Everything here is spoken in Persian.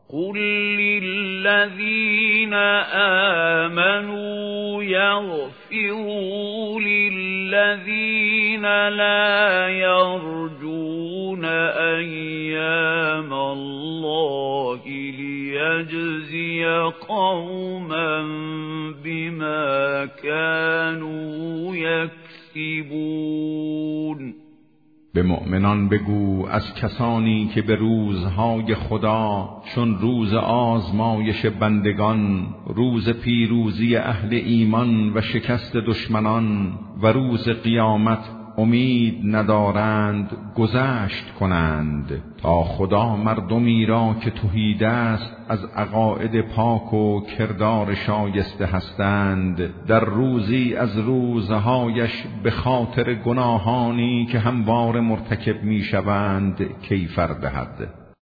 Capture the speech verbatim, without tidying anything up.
قل للذين آمنوا يغفروا للذين لا يرجون أيام الله ليجزي قوما بما كانوا يكسبون. به مؤمنان بگو از کسانی که به روزهای خدا چون روز آزمایش بندگان، روز پیروزی اهل ایمان و شکست دشمنان و روز قیامت امید ندارند گذشت کنند، تا خدا مردمی را که تهیده است از عقاید پاک و کردار شایسته هستند، در روزی از روزهایش به خاطر گناهانی که همواره مرتکب می شوند کیفر دهد.